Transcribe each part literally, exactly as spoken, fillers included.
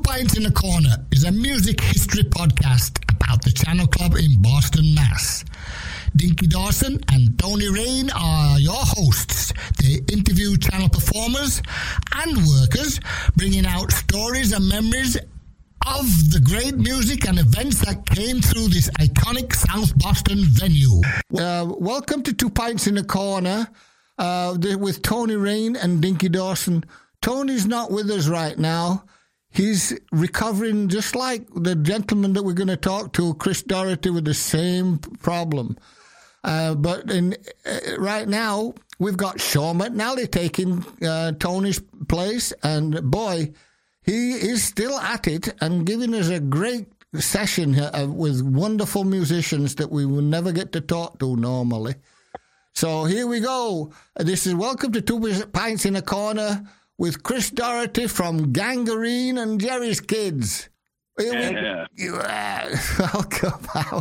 Pints in a Corner is a music history podcast about the Channel Club in Boston, Mass. Dinky Dawson and Tony Rain are your hosts. They interview channel performers and workers, bringing out stories and memories of the great music and events that came through this iconic South Boston venue. Uh, welcome to Two Pints in a Corner uh, with Tony Rain and Dinky Dawson. Tony's not with us right now. He's recovering just like the gentleman that we're going to talk to, Chris Doherty, with the same problem. Uh, but in, uh, right now, we've got Sean McNally taking uh, Tony's place. And boy, he is still at it and giving us a great session here uh, with wonderful musicians that we will never get to talk to normally. So here we go. This is Welcome to Two Pints in a Corner with Chris Doherty from Gangrene and Jerry's Kids. Here yeah. we, you, uh, welcome. How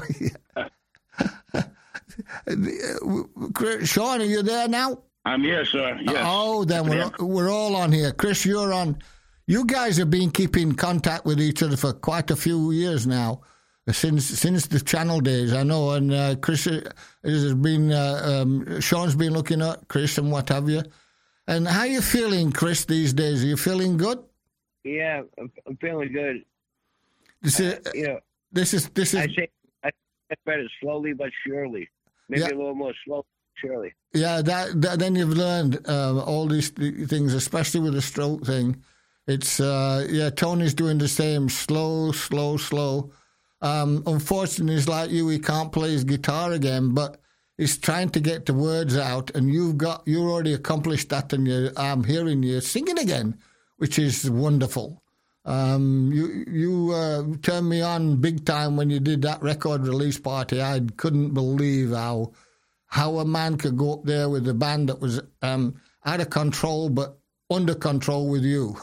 are you? Sean, are you there now? I'm here, sir. Yes. Oh, then we're, we're all on here. Chris, you're on. You guys have been keeping contact with each other for quite a few years now, since since the channel days, I know. And uh, Chris has been, uh, um, Sean's been looking at Chris and what have you. And how are you feeling, Chris, these days? Are you feeling good? Yeah, I'm, I'm feeling good. This is, uh, you know, this is, this is. I say I get better slowly but surely. Maybe yeah. a little more slowly but surely. Yeah, that, that then you've learned uh, all these things, especially with the stroke thing. It's, uh, yeah, Tony's doing the same, slow, slow, slow. Um, unfortunately, it's like you, he can't play his guitar again, but he's trying to get the words out, and you've got you already accomplished that, and you, I'm hearing you singing again, which is wonderful. Um, you you uh, turned me on big time when you did that record release party. I couldn't believe how how a man could go up there with a band that was um, out of control, but under control with you.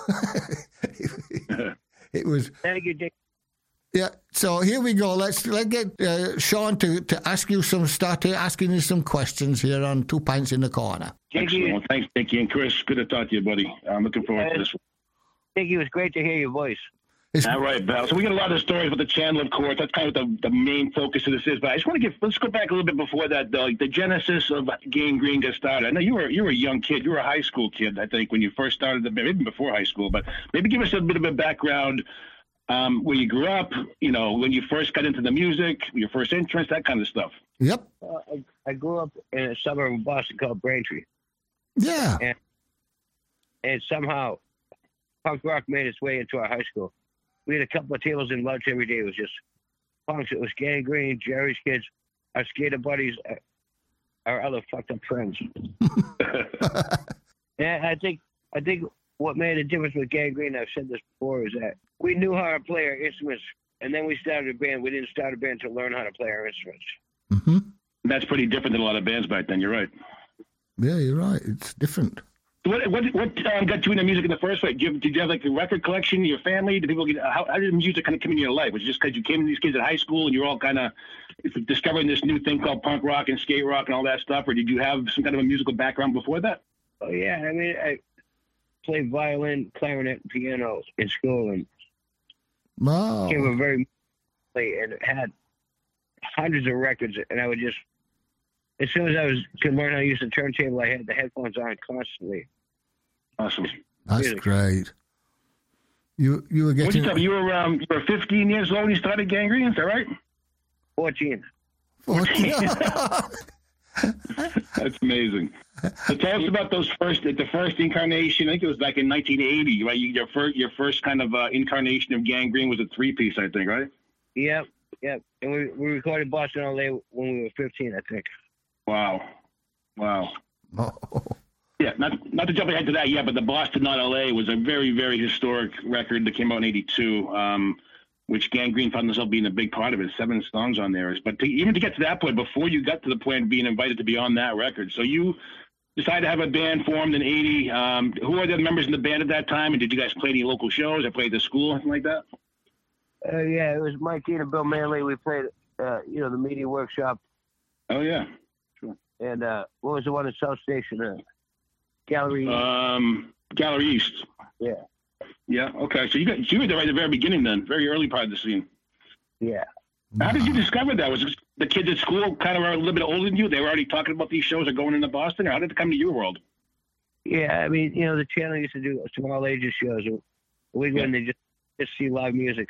It was. Thank you, Dick. Yeah, so here we go. Let's let's get uh, Sean to, to ask you some, start asking you some questions here on Two Pints in the Corner. Excellent. Well, thanks, Dickie and Chris. Good to talk to you, buddy. I'm looking forward uh, to this one. Dickie, it was great to hear your voice. It's, All right, Val. So we got a lot of stories with the channel, of course. That's kind of the, the main focus of this is. But I just want to get let's go back a little bit before that, though. The genesis of Gangrene got started. I know you were you were a young kid. You were a high school kid, I think, when you first started, the, maybe before high school. But maybe give us a bit of a background. Um, where you grew up, you know, when you first got into the music, your first interest, that kind of stuff. Yep. Uh, I, I grew up in a suburb of Boston called Braintree. Yeah. And, and somehow punk rock made its way into our high school. We had a couple of tables in lunch every day. It was just punks. It was Gangrene, Jerry's Kids, our skater buddies, our other fucked up friends. And I think, I think what made a difference with Gangrene, I've said this before, is that we knew how to play our instruments, and then we started a band. We didn't start a band to learn how to play our instruments. Mm-hmm. That's pretty different than a lot of bands back then. You're right. Yeah, you're right. It's different. What what what um, got you into music in the first place? Did you, did you have like a record collection? Your family? Did people get? How, how did music kind of come into your life? Was it just because you came to these kids at high school and you're all kind of discovering this new thing called punk rock and skate rock and all that stuff, or did you have some kind of a musical background before that? Oh yeah, I mean I played violin, clarinet, and piano in school, and wow. Came a very and had hundreds of records, and I would just, as soon as I was could learn how to use the turntable, I had the headphones on constantly. Awesome. That's Music. great. You you were getting. What you, you were um, you were fifteen years old when you started Gangrene, is that right? Fourteen. Fourteen. That's amazing. So tell us about those first, the first incarnation. I think it was back in nineteen eighty, right? You, your first, your first kind of uh, incarnation of Gangrene was a three-piece, I think, right? Yep, yep. And we we recorded Boston All Day when we were fifteen, I think. Wow, wow. Oh. Yeah, not not to jump ahead to that yet, but the Boston Not L A was a very, very historic record that came out in eighty-two. Um, which Gangrene found themselves being a big part of it. Seven songs on there. But to, even to get to that point, before you got to the point of being invited to be on that record, so you decided to have a band formed in eighty. Um, who are the members in the band at that time? And did you guys play any local shows or play at the school, anything like that? Uh, yeah, it was Mike Dean and Bill Manley. We played, uh, you know, the Media Workshop. Oh, yeah. Sure. And uh, what was the one at South Station? Uh, Gallery East. Um, Gallery East. Yeah. Yeah. Okay. So you got you were there right at the very beginning, then, very early part of the scene. Yeah. How did you discover that? Was it the kids at school kind of a little bit older than you? They were already talking about these shows or going into Boston, or how did it come to your world? Yeah, I mean, you know, the channel used to do small ages shows. We go Yeah. in they just just see live music,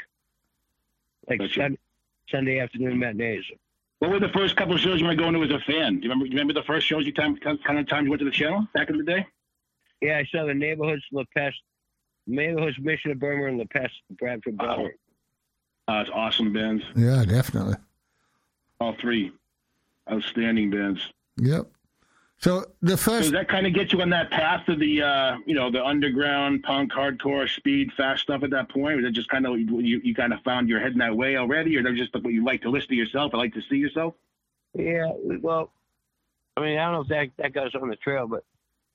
like Gotcha. Sunday, Sunday afternoon matinees. What were the first couple of shows you were going to as a fan? Do you remember? You remember the first shows you time kind of time you went to the channel back in the day? Yeah, I saw the Neighborhoods, La Peste, Neighborhoods, Mission of Burma, and La Peste, Bradford, Wow. Butler. Uh, it's awesome bands. Yeah, definitely. All three outstanding bands. Yep. So the So first, does that kind of get you on that path of the, uh, you know, the underground punk, hardcore, speed, fast stuff at that point? Or was it just kind of you, you kind of found your head in that way already, or that just what you like to listen to yourself, or like to see yourself? Yeah, well, I mean, I don't know if that that got us on the trail, but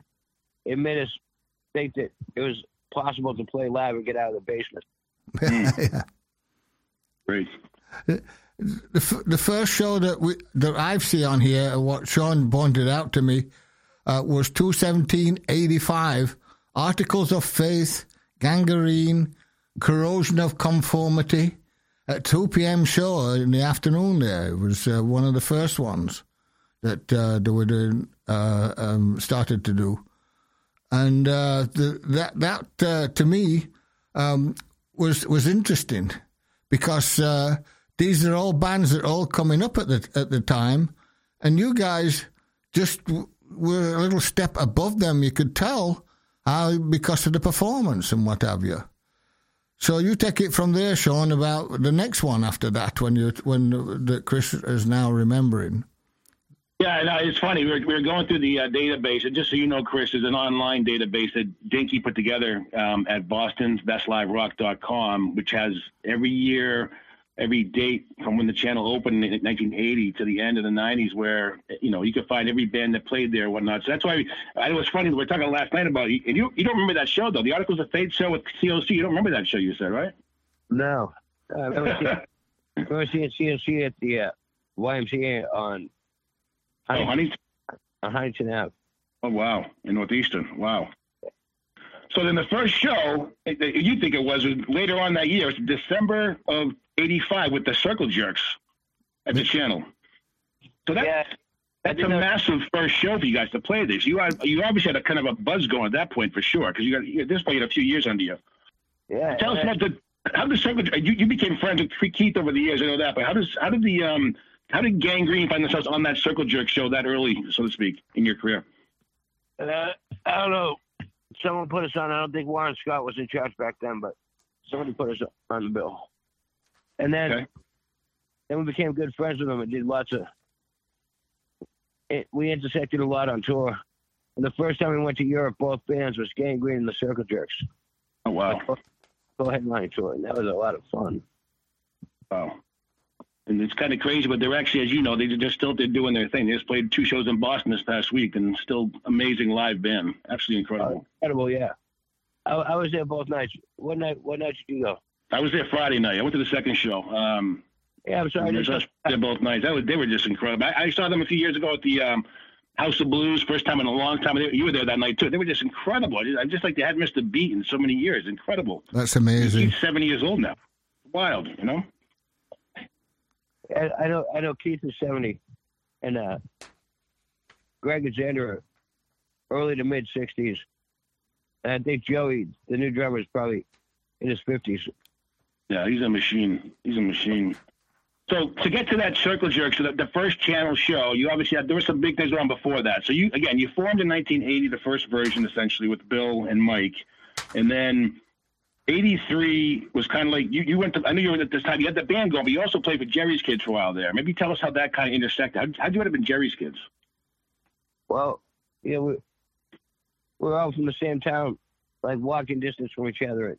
it made us think that it was possible to play live and get out of the basement. yeah. Great. the, f- the first show that we that I've seen on here, what Sean pointed out to me, uh, was two seventeen eighty-five. Articles of Faith, Gangrene, Corrosion of Conformity, at two p.m. show in the afternoon. There it was uh, one of the first ones that uh, they were doing, uh, um, started to do, and uh, the, that that uh, to me um, was was interesting. Because uh, these are all bands that are all coming up at the at the time, and you guys just w- were a little step above them. You could tell how because of the performance and what have you. So you take it from there, Sean, about the next one after that, when you when that Chris is now remembering. Yeah, no, it's funny. We were, we were going through the uh, database, and just so you know, Chris, there's an online database that Dinky put together um, at bostons best live rock dot com, which has every year, every date from when the channel opened in nineteen eighty to the end of the nineties, where, you know, you could find every band that played there and whatnot. So that's why I, it was funny. We were talking last night about it, and you, you don't remember that show, though. The Articles of Faith show with C L C. You don't remember that show, you said, right? No. Uh, I remember seeing, I remember seeing C N C at the uh, Y M C A on Oh, Huntington. on Huntington Ave. Oh, wow. In Northeastern. Wow. So then the first show, you think it was, was later on that year, it's December of eighty-five with the Circle Jerks at the channel. So that, Yeah. that's a know. massive first show for you guys to play this. You are, you obviously had a kind of a buzz going at that point for sure, because you got, at this point you had a few years under you. Yeah. Tell us yeah. about the, how did Circle you, you became friends with Keith over the years, I know that, but how does how did the um how did Gangrene find themselves on that Circle Jerk show that early, so to speak, in your career? Uh, I don't know. Someone put us on. I don't think Warren Scott was in charge back then, but somebody put us on the bill. And then, Okay. then we became good friends with them and did lots of. It, we intersected a lot on tour. And the first time we went to Europe, both bands was Gangrene and the Circle Jerks. Oh, wow. Full headline tour, and that was a lot of fun. Wow. And it's kind of crazy, but they're actually, as you know, they, they're still they're doing their thing. They just played two shows in Boston this past week, and still amazing live band. Absolutely incredible. Uh, incredible, yeah. I, I was there both nights. What night? What night did you go? I was there Friday night. I went to the second show. Um, Yeah, I'm sorry. I I was didn't- there both nights. That was, they were just incredible. I, I saw them a few years ago at the um, House of Blues, first time in a long time. You were there that night too. They were just incredible. I just, I just like they hadn't missed a beat in so many years. Incredible. That's amazing. He's seventy years old now. Wild, you know. I, I know. I know. Keith is seventy, and uh, Greg and Xander are early to mid sixties. And I think Joey, the new drummer, is probably in his fifties. Yeah, he's a machine. He's a machine. So to get to that Circle Jerk, so the, the first channel show, you obviously had, there were some big things going on before that. So you, again, you formed in nineteen eighty, the first version essentially with Bill and Mike. And then eighty-three was kind of like, you, you went to, I knew you were at this time, you had the band going, but you also played with Jerry's Kids for a while there. Maybe tell us how that kind of intersected. How, how'd you end up in Jerry's Kids? Well, you know, we, we're all from the same town, like walking distance from each other.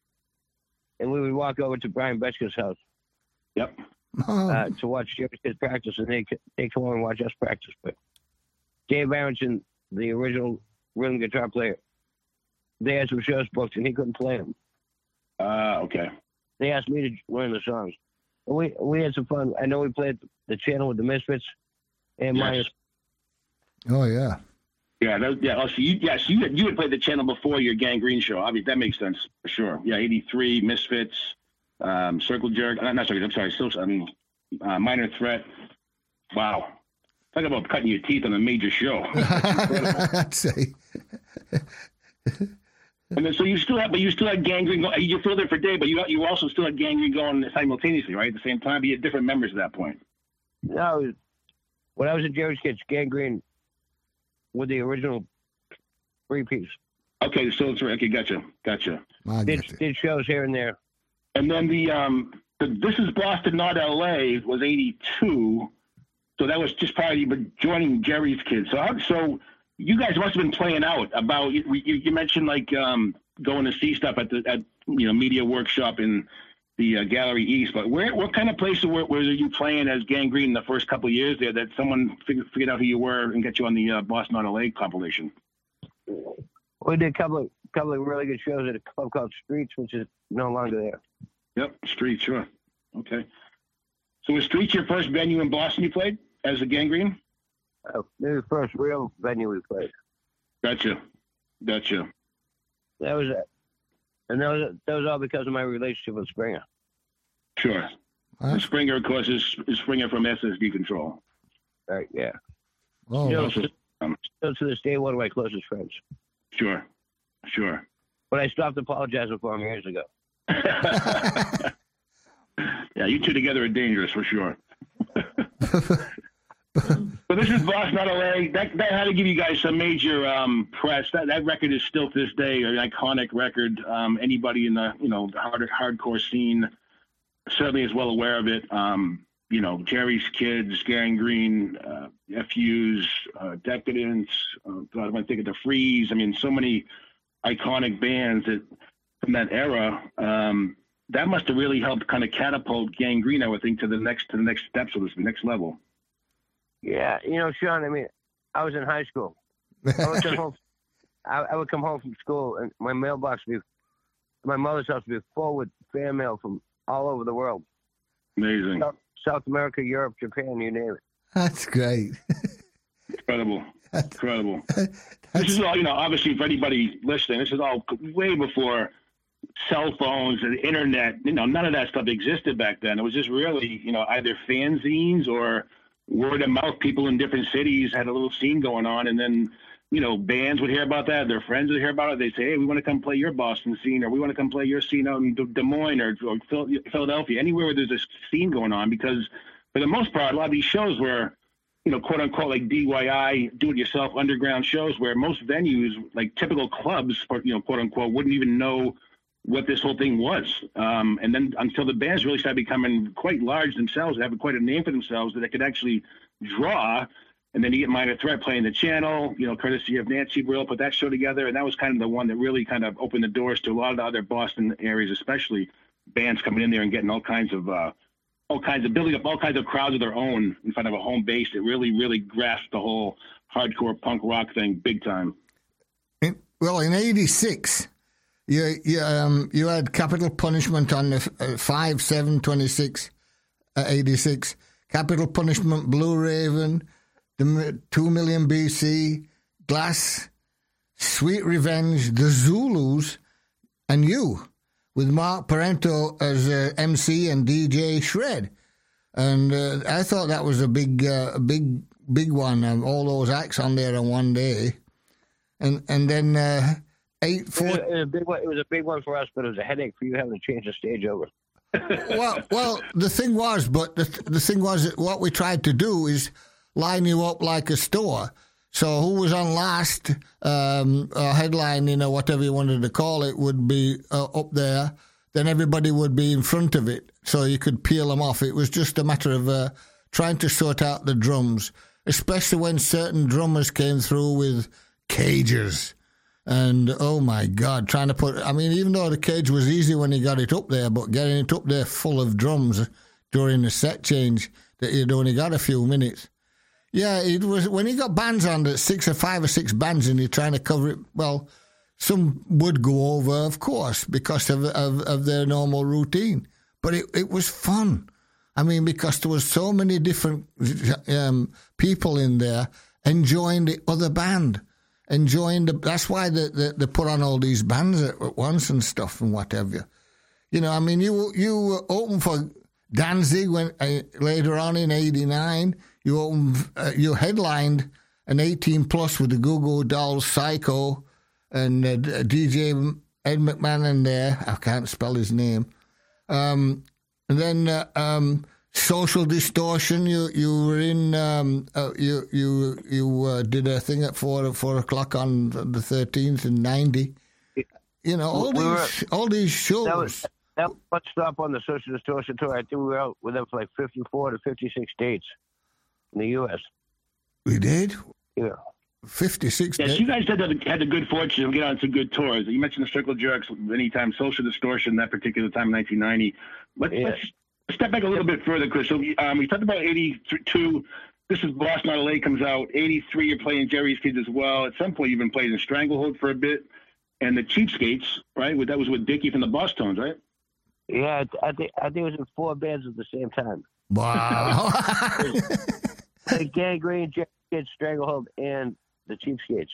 And we would walk over to Brian Betchka's house Yep. Oh, uh, to watch Jerry's Kids practice, and they they come over and watch us practice. But Dave Aronson, the original rhythm guitar player, they had some shows booked, and he couldn't play them. Ah, uh, okay. They asked me to learn the songs. And we we had some fun. I know we played the channel with the Misfits and Yes. Myers. oh yeah. Yeah, that, yeah. Oh, so you, yeah, so you had, you had played the channel before your Gang Green show. Obviously, that makes sense for sure. Yeah, eighty-three, Misfits, um, Circle Jerk. Uh, not Circle. I'm sorry. Still, I mean, uh, Minor Threat. Wow, talk about cutting your teeth on a major show. I'd say. And then, so you still have, but you still had Gang Green. Go, you filled it for Dave, but you you also still had Gang Green going simultaneously, right? At the same time, but you had different members at that point. No, when I was in Jerry's Kids, Gang Green with the original three piece. Okay, so it's okay. Gotcha, gotcha. Did, did shows here and there. And then the um, the This Is Boston, Not L A was eighty-two, so that was just prior to you joining Jerry's Kids. So how, so you guys must have been playing out about. You, you mentioned like um, going to see stuff at the at you know Media Workshop in the uh, Gallery East, but where what kind of places were, were you playing as Gang Green in the first couple of years there that someone figured, figured out who you were and got you on the uh, Boston Not L A compilation? We did a couple of couple of really good shows at a club called Streets, which is no longer there. Yep, Streets, sure. Okay. So was Streets your first venue in Boston you played as a Gang Green? Oh, maybe the first real venue we played. Gotcha. Gotcha. That was it. And that was, that was all because of my relationship with Springer. Sure. Huh? Springer, of course, is, is Springer from S S D Control. Right, yeah. Oh, you know, also, um, still to this day, one of my closest friends. Sure. Sure. But I stopped apologizing for him years ago. Yeah, you two together are dangerous, for sure. So this is Boston Not L A. That, that had to give you guys some major um, press. That that record is still to this day an iconic record. Um, anybody in the you know hard, hardcore scene certainly is well aware of it. Um, you know, Jerry's Kids, Gang Green, uh, F U's, uh, Decadence. Uh, God, I'm thinking the Freeze. I mean, so many iconic bands that from that era. Um, that must have really helped kind of catapult Gang Green, I would think, to the next to the next steps of this next level. Yeah, you know, Sean, I mean, I was in high school. I would come home, I, I would come home from school, and my mailbox would be, my mother's house would be full with fan mail from all over the world. Amazing. South, South America, Europe, Japan, you name it. That's great. Incredible. Incredible. This is all, you know, obviously for anybody listening, this is all way before cell phones and the internet. You know, none of that stuff existed back then. It was just really, you know, either fanzines or word of mouth. People in different cities had a little scene going on, and then, you know, bands would hear about that. Their friends would hear about it. They'd say, hey, we want to come play your Boston scene, or we want to come play your scene out in Des Moines or, or Philadelphia, anywhere where there's a scene going on, because for the most part, a lot of these shows were, you know, quote unquote, like D I Y, do-it-yourself underground shows, where most venues, like typical clubs, or, you know, quote unquote, wouldn't even know what this whole thing was. Um, and then until the bands really started becoming quite large themselves, having quite a name for themselves, that they could actually draw. And then you get Minor Threat playing the channel, you know, courtesy of Nancy Brill, put that show together. And that was kind of the one that really kind of opened the doors to a lot of the other Boston areas, especially bands coming in there and getting all kinds of, uh, all kinds of, building up all kinds of crowds of their own in front of a home base that really, really grasped the whole hardcore punk rock thing big time. In, well, in eighty-six, you you, um, you had Capital Punishment on the uh, five seven twenty-six, uh, eighty-six. Capital Punishment, Blue Raven, the two million B C, Glass, Sweet Revenge, The Zulus, and you, with Mark Parento as uh, M C and D J Shred. And uh, I thought that was a big, uh, a big, big one. Um, all those acts on there in one day, and and then uh, eight four. It was, it was a big one. It was a big one for us, but it was a headache for you having to change the stage over. well, well, the thing was, but the the thing was that what we tried to do is line you up like a store. So who was on last, um, or headlining or whatever you wanted to call it, would be uh, up there. Then everybody would be in front of it, so you could peel them off. It was just a matter of uh, trying to sort out the drums, especially when certain drummers came through with cages. And, oh, my God, trying to put... I mean, even though the cage was easy when you got it up there, but getting it up there full of drums during the set change, that you'd only got a few minutes. Yeah, it was... When you got bands on, that six or five or six bands, and you're trying to cover it, well, some would go over, of course, because of, of, of their normal routine. But it, it was fun. I mean, because there was so many different um, people in there enjoying the other band. enjoying the. That's why they, they they put on all these bands at once and stuff and whatever. You know, I mean, you you opened for Danzig when uh, later on in eighty-nine. You opened, uh, you headlined an eighteen plus with the Goo Goo Dolls, Psycho, and uh, D J Ed McMahon in there. I can't spell his name. Um, and then uh, um, Social Distortion. You you were in. Um, uh, you you you uh, did a thing at four four o'clock on the thirteenth in ninety. You know all we these were, all these shows. That was, that was stop on the Social Distortion tour. I think we were out with them for like fifty-four to fifty-six dates in the U S. We did. Yeah. fifty-six. Yes, days. you guys had the, had the good fortune of getting on some good tours. You mentioned the Circle Jerks anytime, Social Distortion that particular time in nineteen ninety. Let's, yeah. let's step back a little bit further, Chris. So um, we talked about eighty-two. This is Boston L A comes out. eighty-three, you're playing Jerry's Kids as well. At some point, you've been playing in Stranglehold for a bit. And the Cheapskates, right? That was with Dickie from the Boss Tones, right? Yeah, I think I think it was in four bands at the same time. Wow. Like Gangrene, Jerry's Kids, Stranglehold, and the Cheapskates.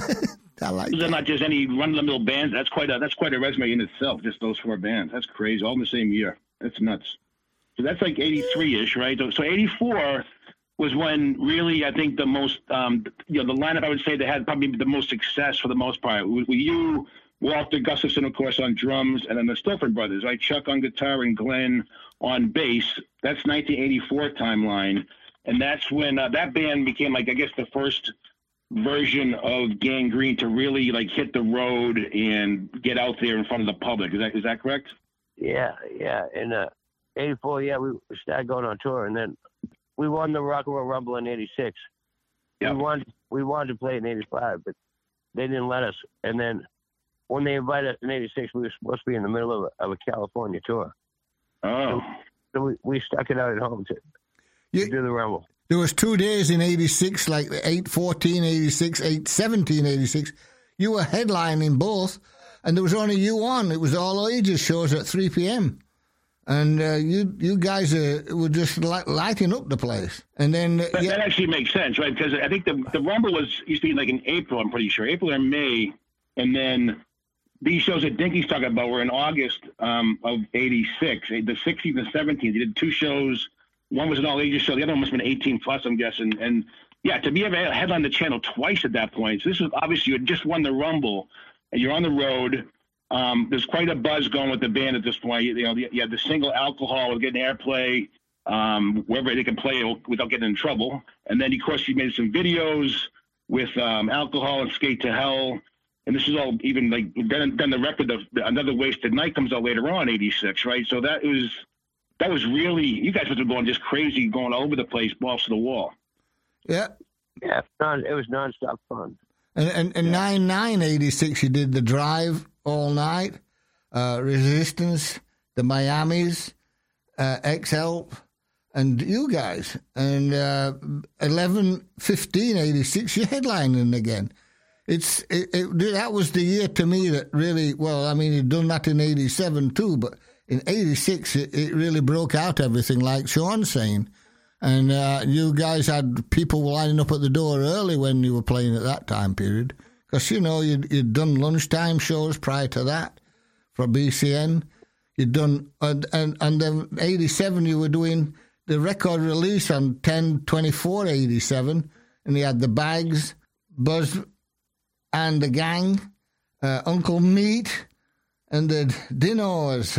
I like Those that. are not just any run-of-the-mill bands. That's quite a that's quite a resume in itself. Just those four bands. That's crazy. All in the same year. That's nuts. So that's like eighty-three-ish, right? So eighty-four was when really I think the most um, you know the lineup I would say that had probably the most success for the most part. With you, Walter Gustafson, of course, on drums, and then the Stillford Brothers, right? Chuck on guitar and Glenn on bass. That's nineteen eighty-four timeline, and that's when uh, that band became like I guess the first version of Gangrene to really like hit the road and get out there in front of the public. Is that is that correct? Yeah, yeah. In uh, eighty-four, yeah, we started going on tour, and then we won the Rock and Roll Rumble in eighty-six. Yeah. We wanted we wanted to play in eighty-five, but they didn't let us. And then when they invited us in eighty-six, we were supposed to be in the middle of a, of a California tour. Oh. So, so we, we stuck it out at home to, You- to do the Rumble. There was two days in eighty-six, like eight fourteen eighty-six, eight seventeen eighty-six. You were headlining both, and there was only you on. It was all ages shows at three p.m. And uh, you you guys uh, were just li- lighting up the place. And then uh, That, yeah, that actually makes sense, right? Because I think the the Rumble was used to be like in April, I'm pretty sure. April or May. And then these shows that Dinky's talking about were in August um, of eighty-six. The sixteenth and seventeenth, he did two shows. One was an all-ages show. The other one must have been eighteen plus, I'm guessing. And, yeah, to be able to headline the channel twice at that point. So this was obviously you had just won the Rumble, and you're on the road. Um, there's quite a buzz going with the band at this point. You know, you had the single Alcohol was getting airplay um, wherever they could play without getting in trouble. And then, of course, you made some videos with um, Alcohol and Skate to Hell. And this is all even like then, then the record of Another Wasted Night comes out later on, eighty-six, right? So that was that was really you guys were going just crazy, going all over the place, balls to the wall. yeah. Yeah, non, it was nonstop fun. And and, and nine nine eighty-six, you did the Drive all night, uh, Resistance, the Miamis, uh, X-Help, and you guys. And uh, eleven fifteen eighty-six, you're headlining again. It's it, it, that was the year to me that really, well, I mean, you'd done that in eighty-seven too, but in eighty-six, it, it really broke out everything, like Sean's saying. And uh, you guys had people lining up at the door early when you were playing at that time period. Because, you know, you'd, you'd done lunchtime shows prior to that for B C N. You'd done, and, and, and then eighty-seven, you were doing the record release on ten twenty-four eighty-seven. And you had the Bags, Buzz and the Gang, uh, Uncle Meat, and the Dinos.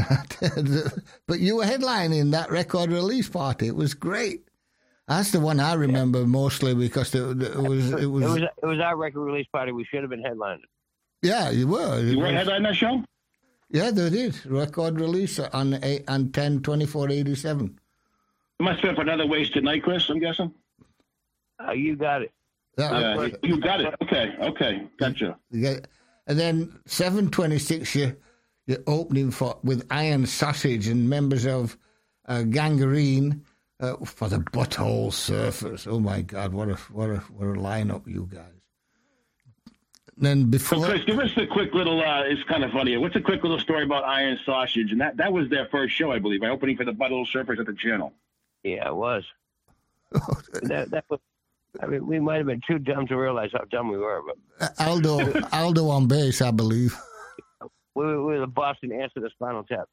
But you were headlining that record release party. It was great. That's the one I remember yeah. mostly because it, it was it was it was it was our record release party. We should have been headlining. Yeah, you were. You were headlining that show? Yeah, they did. Record release on eight, on ten twenty-four eighty-seven. It must have been for Another Wasted Night, Chris, I'm guessing. Uh, you got it. Yeah, uh, you got it. Okay, okay, gotcha. Yeah. And then seven twenty-six, you you're opening for with Iron Sausage and members of uh, Gangrene. Uh, for the Butthole Surfers. Oh my God, what a what a what a lineup, you guys. And then before, so Chris, give us a quick little. Uh, it's kind of funny. What's a quick little story about Iron Sausage? And that, that was their first show, I believe, by opening for the Butthole Surfers at the channel. Yeah, it was. that that was I mean, we might have been too dumb to realize how dumb we were. But Aldo, Aldo on bass, I believe. We were, we were the Boston answer to Spinal Tap.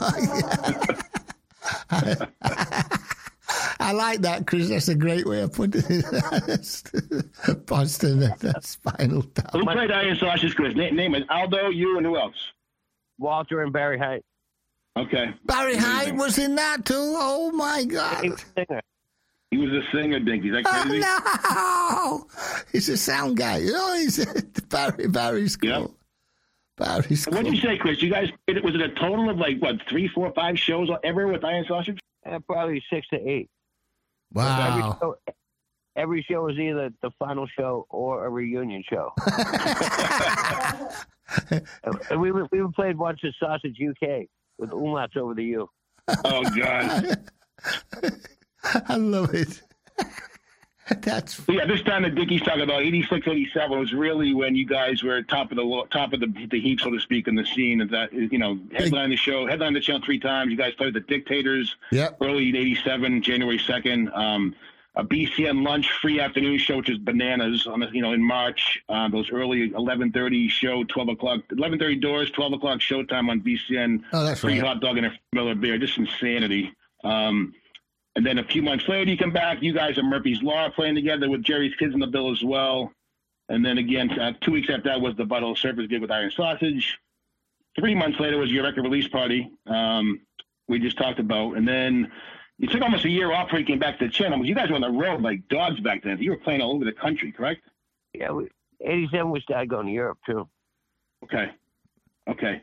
I like that, Chris. That's a great way of putting it. Boston, that's Spinal Tap. Who played Iron Sausage, Chris? Name, name it. Aldo, you, and who else? Walter and Barry Height. Okay. Barry Height was in that too? Oh, my God. He was a singer. He was a singer, Dinky. Is that crazy? Oh, no! He's a sound guy. You know, he's Barry, Barry's cool. Yep. Barry's cool. What did you say, Chris? You guys, was it a total of like, what, three, four, five shows ever with Iron Sausage? Uh, probably six to eight. Wow. Every show, every show was either the final show or a reunion show. And we we played once at Sausage U K with umlauts over the U. Oh, God. I love it. That's So, yeah, this time that Dickie's talking about, eighty-six, eighty-seven was really when you guys were top of the lo- top of the, the heap, so to speak, in the scene. And that, you know, headline the show, headline the show three times. You guys played the Dictators Yep. early in eighty-seven, January second. Um, a B C N lunch free afternoon show, which is bananas. On the, you know, in March, uh, those early eleven thirty show, twelve o'clock, eleven thirty doors, twelve o'clock showtime on B C N. Oh, that's free right. hot dog and a Miller beer, just insanity. Um, And then a few months later, you come back. You guys are Murphy's Law playing together with Jerry's Kids in the bill as well. And then again, uh, two weeks after that was the Butthole Surfers gig with Iron Sausage. Three months later was your record release party um, we just talked about. And then you took almost a year off before you came back to the channel. But you guys were on the road like dogs back then. You were playing all over the country, correct? Yeah, we, eighty-seven we started going to Europe too. Okay. Okay.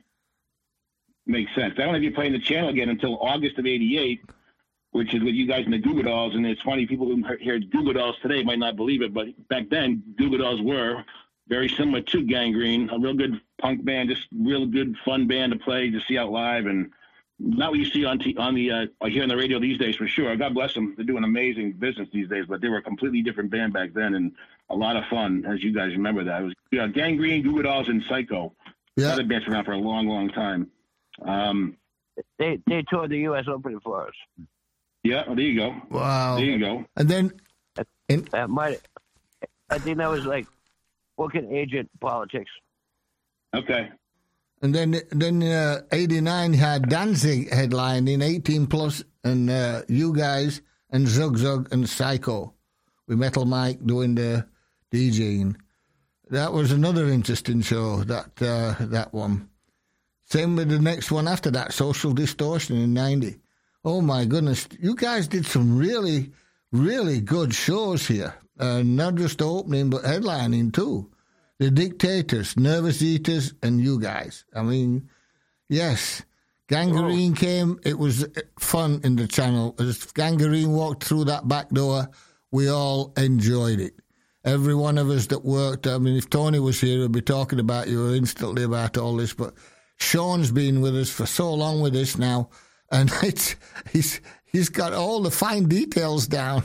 Makes sense. I don't have you playing the channel again until August of eighty-eight. Which is with you guys in the Goo Goo Dolls, and it's funny, people who hear Goo Goo Dolls today might not believe it, but back then, Goo Goo Dolls were very similar to Gangrene, a real good punk band, just real good, fun band to play, to see out live, and not what you see on t- on the uh, here on the radio these days for sure. God bless them, they're doing amazing business these days, but they were a completely different band back then, and a lot of fun, as you guys remember that. It was you know, Gangrene, Goo Goo Dolls, and Psycho. Yeah. Other bands around for a long, long time. Um, They they toured the U S opening for us. yeah, well, there you go. Wow. There you go. And then, in, That might, I think that was like booking agent politics. Okay. and then, then uh, eighty-nine had Danzig headlining, eighteen plus, and uh, you guys, and Zug Zug and Psycho, with Metal Mike doing the DJing. That was another interesting show, that uh, that one. Same with the next one after that, Social Distortion in ninety. Oh, my goodness. You guys did some really, really good shows here. Uh, not just opening, but headlining, too. The Dictators, Nervous Eaters, and you guys. I mean, yes. Gangrene oh. came. It was fun in the channel. As Gangrene walked through that back door, we all enjoyed it. Every one of us that worked. I mean, if Tony was here, we'd be talking about you instantly about all this. But Sean's been with us for so long with us now. And it's, he's he's got all the fine details down.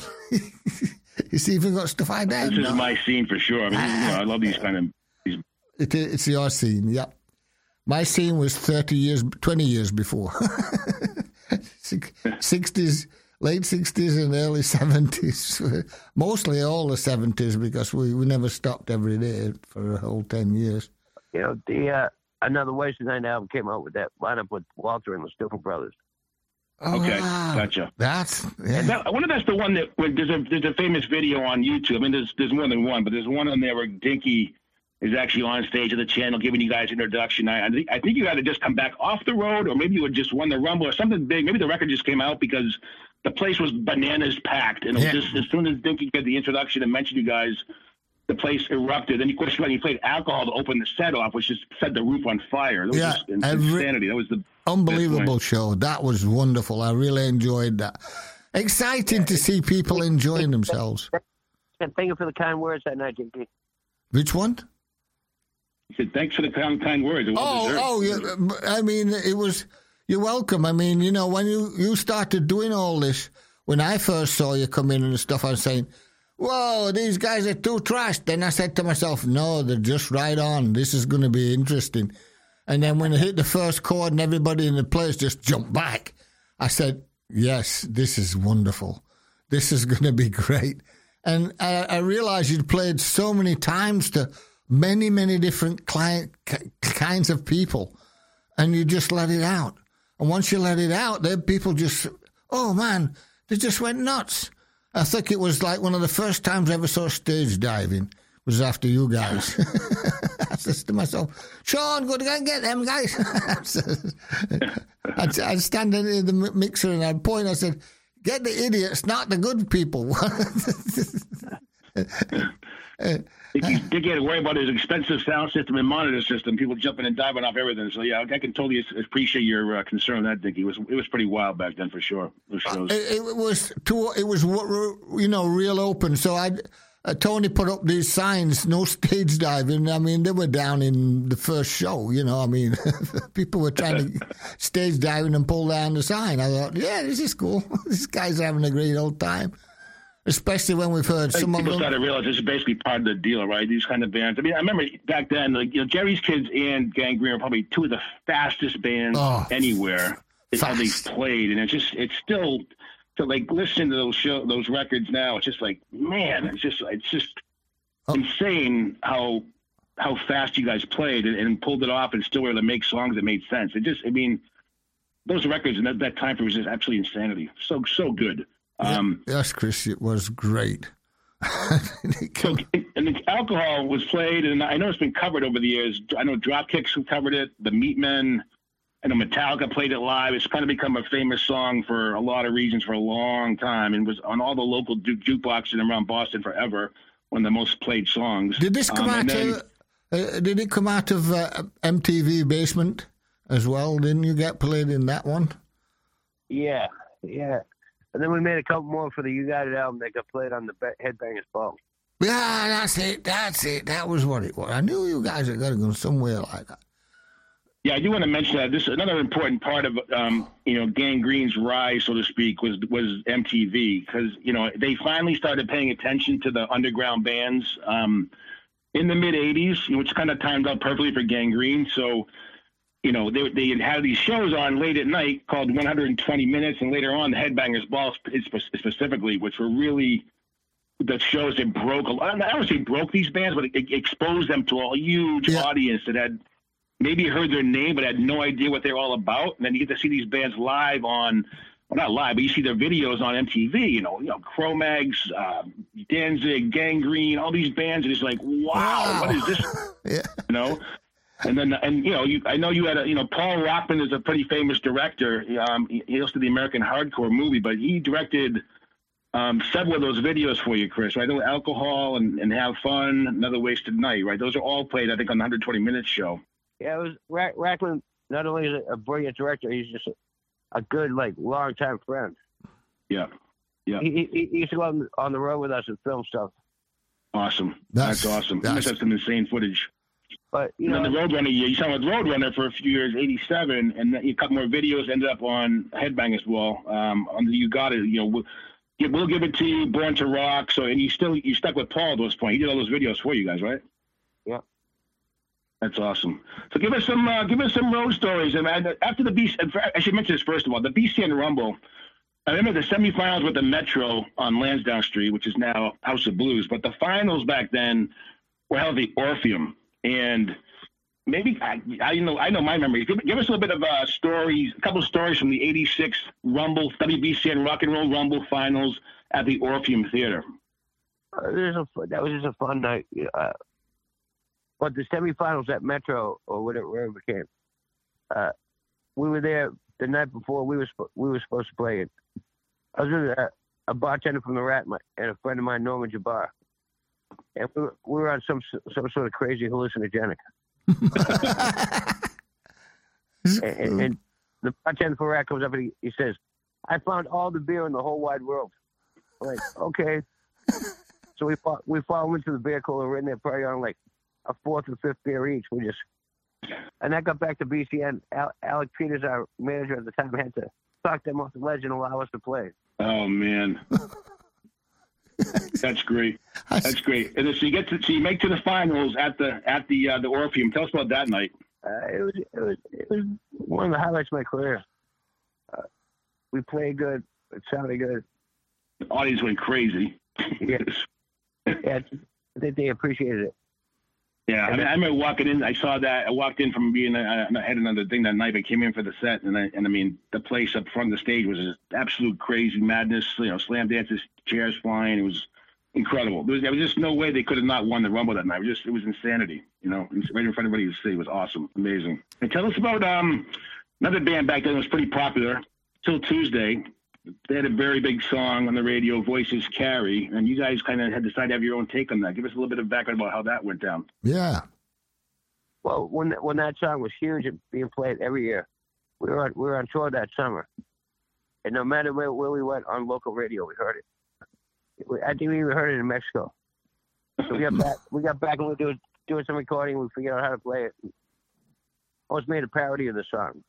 He's even got stuff I did. This is my scene for sure. I mean, you know, I love these kind of. These... It, it's your scene, yeah. My scene was thirty years, twenty years before. sixties, late sixties and early seventies. Mostly all the seventies because we, we never stopped every day for a whole ten years. You know, the uh, Another Wasted Night album came out with that lineup with Walter and the Stupid Brothers. Oh, okay, wow. Gotcha. That's yeah. That, I wonder if that's the one that where there's a there's a famous video on YouTube. I mean, there's there's more than one, but there's one on there where Dinky is actually on stage of the channel giving you guys an introduction. I, I think I think you had to just come back off the road, or maybe you had just won the Rumble or something big. Maybe the record just came out because the place was bananas packed, and it was Yeah. just as soon as Dinky got the introduction and mentioned you guys, the place erupted. Then, of course, when you played Alcohol to open the set off, which just set the roof on fire. That was Yeah, just every- insanity. That was the Unbelievable show. That was wonderful. I really enjoyed that. Exciting to see people enjoying themselves. And thank you for the kind words that night, Dinky. Which one? He said, "Thanks for the kind, kind words." It was Oh, deserved. oh, yeah. I mean, it was. You're welcome. I mean, you know, when you, you started doing all this, when I first saw you come in and stuff, I was saying, "Whoa, these guys are too trash." Then I said to myself, "No, they're just right on. This is going to be interesting." And then when it hit the first chord and everybody in the place just jumped back, I said, "Yes, this is wonderful. This is going to be great." And I, I realized you'd played so many times to many, many different client, kinds of people, and you just let it out. And once you let it out, then people just, oh, man, they just went nuts. I think it was like one of the first times I ever saw stage diving was after you guys. I said to myself, Sean, go to go and get them guys. I'd, I'd stand in the mixer and I'd point, I said, get the idiots, not the good people. Dick had to worry about his expensive sound system and monitor system, people jumping and diving off everything. So, yeah, I can totally appreciate your uh, concern on that, Dickie. It was, it was pretty wild back then, for sure. Those shows. It, it was, too, it was, you know, real open. So I, uh, Tony put up these signs, no stage diving. I mean, they were down in the first show, you know. I mean, people were trying to stage diving and pull down the sign. I thought, yeah, this is cool. This guy's having a great old time. Especially when we've heard some people of them. People started to realize this is basically part of the deal, right? These kind of bands. I mean, I remember back then, like, you know, Jerry's Kids and Gang Green are probably two of the fastest bands oh, anywhere that how they've played, and it's just, it's still, to like listen to those show, those records now. It's just like, man, it's just, it's just oh. insane how how fast you guys played and, and pulled it off, and still were able to make songs that made sense. It just, I mean, those records and that, that time period was just absolutely insanity. So so good. Um, yes, Chris, it was great. so, and the Alcohol was played, and I know it's been covered over the years. I know Dropkicks have covered it, the Meatmen, I know Metallica played it live. It's kind of become a famous song for a lot of reasons for a long time, and was on all the local ju- jukeboxes around Boston forever. One of the most played songs. Did this come um, out? Then, of, uh, did it come out of uh, M T V Basement as well? Didn't you get played in that one? Yeah, yeah. And then we made a couple more for the You Got It album that got played on the Headbangers Ball. Yeah, that's it. That's it. That was what it was. I knew you guys had got to go somewhere like that. Yeah, I do want to mention that this another important part of um, you know Gang Green's rise, so to speak, was was M T V, because you know they finally started paying attention to the underground bands um, in the mid eighties, which kind of timed out perfectly for Gang Green. So. You know, they they had these shows on late at night called one hundred twenty minutes, and later on, the Headbangers Ball specifically, which were really the shows that broke a lot. I don't want to say broke these bands, but it, it exposed them to a huge yeah. audience that had maybe heard their name but had no idea what they're all about. And then you get to see these bands live on, well, not live, but you see their videos on M T V. You know, you know, Cro-Mags, uh, Danzig, Gang Green, all these bands, and it's like, wow, wow. what is this? yeah. You know. And then, and you know, you, I know you had a, you know, Paul Rockman is a pretty famous director. Um, he, he hosted the American Hardcore movie, but he directed um, several of those videos for you, Chris. Right, Alcohol and, and Have Fun, Another Wasted Night. Right, those are all played, I think, on the one hundred twenty minute show. Yeah, it was Rack, Rockman. Not only is a brilliant director, he's just a, a good, like, long time friend. Yeah, yeah. He, he, he used to go on, on the road with us and film stuff. Awesome. That's, that's awesome. That's, he must have some insane footage. But, you and know, then the Roadrunner, you signed with Roadrunner for a few years, eighty-seven, and then a couple more videos ended up on Headbangers Wall. Um, on the You Got It, you know, we'll, we'll give it to you, Born to Rock. So, and you still you stuck with Paul at this point. He did all those videos for you guys, right? Yeah. That's awesome. So, give us some uh, give us some road stories. And after the B, I should mention this first of all, the B C N Rumble. I remember the semifinals with the Metro on Lansdowne Street, which is now House of Blues, but the finals back then were held at the Orpheum. And maybe I, I know I know my memories. Give, give us a little bit of uh, stories, a couple of stories from the eighty-six Rumble, W B C N Rock and Roll Rumble finals at the Orpheum Theater. Uh, a, that was just a fun night. Uh, but the semifinals at Metro or whatever it became, uh, we were there the night before we were we were supposed to play it. I was with a, a bartender from the Rat and a friend of mine, Norman Jabbar. And we were, we were on some some sort of crazy hallucinogenic. and, and, and the bartender for Rat comes up and he, he says, I found all the beer in the whole wide world. I'm like, okay. So we fought, we follow into the beer cooler. We're in there probably on like a fourth or fifth beer each. We just, and that got back to B C N. Al, Alec Peters, our manager at the time, had to talk them off the ledge and allow us to play. Oh, man. That's great. That's great. And then, so you get to, so you make to the finals at the at the uh, the Orpheum. Tell us about that night. Uh, it was it was it was one of the highlights of my career. Uh, we played good. It sounded good. The audience went crazy. Yeah, yeah, I think they appreciated it. Yeah, I, mean, I remember walking in. I saw that. I walked in from being. I, I had another thing that night. I came in for the set, and I, and I mean, the place up front of the stage was just absolute crazy madness. You know, slam dances, chairs flying. It was incredible. There was, there was just no way they could have not won the Rumble that night. It was just, it was insanity. You know, right in front of everybody to see. It was awesome, amazing. And tell us about um another band back then that was pretty popular. Till Tuesday, they had a very big song on the radio, Voices Carry, and you guys kind of had decided to have your own take on that. Give us a little bit of background about how that went down. Yeah. Well, when when that song was huge and being played every year, we were on, we were on tour that summer, and no matter where, where we went on local radio, we heard it. We, I think we even heard it in Mexico. So we got back, we got back and we were doing doing some recording. We figured out how to play it. Almost made a parody of the song.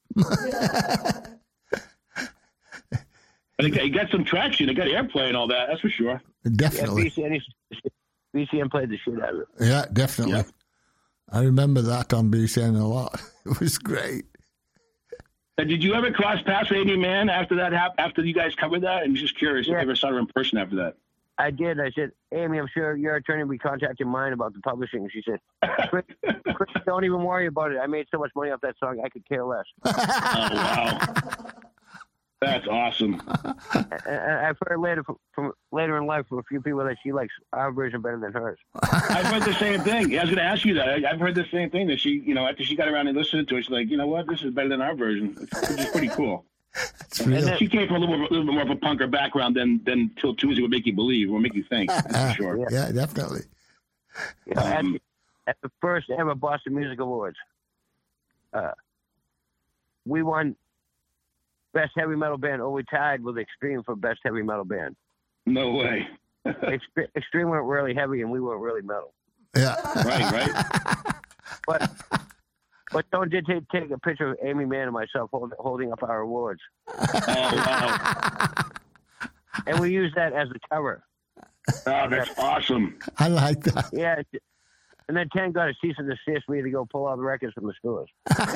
But it got, it got some traction. It got airplay and all that. That's for sure. Definitely. Yeah, B C N, B C N played the shit out of it. Yeah, definitely. Yeah. I remember that on B C N a lot. It was great. Uh, did you ever cross paths with Amy Mann after that happened? After you guys covered that? I'm just curious Yeah. if you ever saw her in person after that. I did. I said, Amy, I'm sure your attorney will be contacting mine about the publishing. And she said, Chris, Chris, don't even worry about it. I made so much money off that song, I could care less. Oh, wow. That's awesome. And I've heard later from, from later in life from a few people that she likes our version better than hers. I've heard the same thing. Yeah, I was going to ask you that. I, I've heard the same thing that she, you know, after she got around and listened to it, she's like, you know what, this is better than our version, which is pretty cool. It's And real. then she came from a little, a little bit more of a punker background than than Till Tuesday would make you believe or make you think. That's for sure. Yeah, definitely. You know, at, Um, the, at the first ever Boston Music Awards, uh, we won Best Heavy Metal Band, or we tied with Extreme for Best Heavy Metal Band. No way. Extre- Extreme went really heavy and we went really metal. Yeah. Right, right. But but someone did take, take a picture of Amy Mann and myself hold, holding up our awards. Oh, wow. And we used that as a cover. Oh, that's awesome. I like that. Yeah. And then Ten got a cease and desist me to go pull all the records from the stores.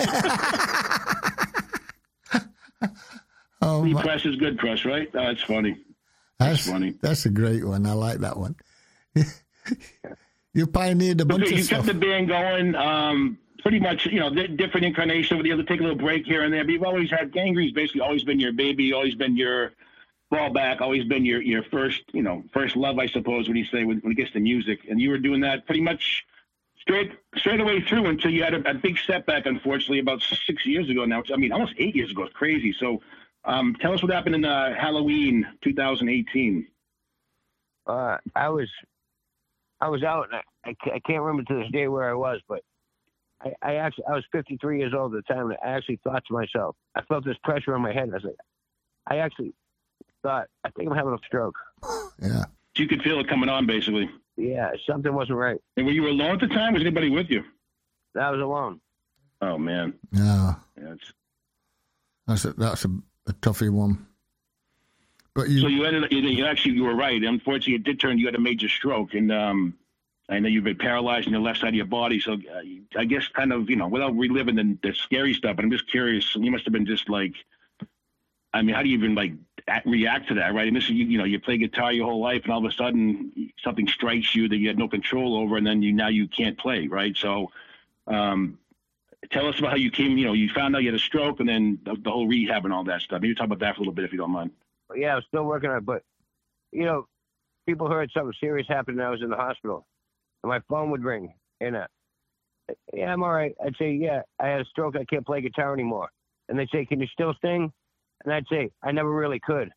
Oh, Free my. press is good press, right? Oh, that's funny. That's funny. That's a great one. I like that one. You pioneered a bunch Okay, of you stuff. kept the band going, um, pretty much, you know, di- different incarnations over the other, take a little break here and there, but you've always had, Gangrene's basically always been your baby, always been your fallback, always been your, your first, you know, first love, I suppose, when you say, when, when it gets to music. And you were doing that pretty much straight straight away through until you had a, a big setback, unfortunately, about six years ago now. I mean, almost eight years ago. It's crazy. So um, tell us what happened in uh, Halloween two thousand eighteen. Uh, I was I was out, and I, I, ca- I can't remember to this day where I was, but I, I actually I was fifty-three years old at the time, and I actually thought to myself, I felt this pressure on my head, and I was like, I actually thought, I think I'm having a stroke. Yeah. So you could feel it coming on, basically. Yeah, something wasn't right. And were you alone at the time? Was anybody with you? I was alone. Oh, man. No. Yeah, it's... That's a, that's a, a toughie one. But you, So you ended up, you, you actually, you were right. Unfortunately, it did turn, you had a major stroke. And um, I know you've been paralyzed in the left side of your body. So uh, I guess kind of, you know, without reliving the, the scary stuff, but I'm just curious, you must have been just like, I mean, how do you even like act, react to that, right? And this is, you, you know, you play guitar your whole life and all of a sudden something strikes you that you had no control over and then you, now you can't play, right? So um, tell us about how you came, you know, you found out you had a stroke and then the, the whole rehab and all that stuff. Maybe talk about that for a little bit if you don't mind. Yeah, I was still working on it, but, you know, people heard something serious happened and I was in the hospital. And my phone would ring. And, uh, yeah, I'm all right. I'd say, yeah, I had a stroke. I can't play guitar anymore. And they'd say, can you still sing? And I'd say, I never really could.